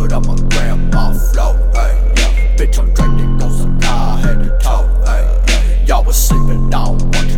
put on my grandma flow, ayy, yeah. Bitch, I'm drinking, go some high head to toe, ayy, yeah. Y'all was sleeping, I don't want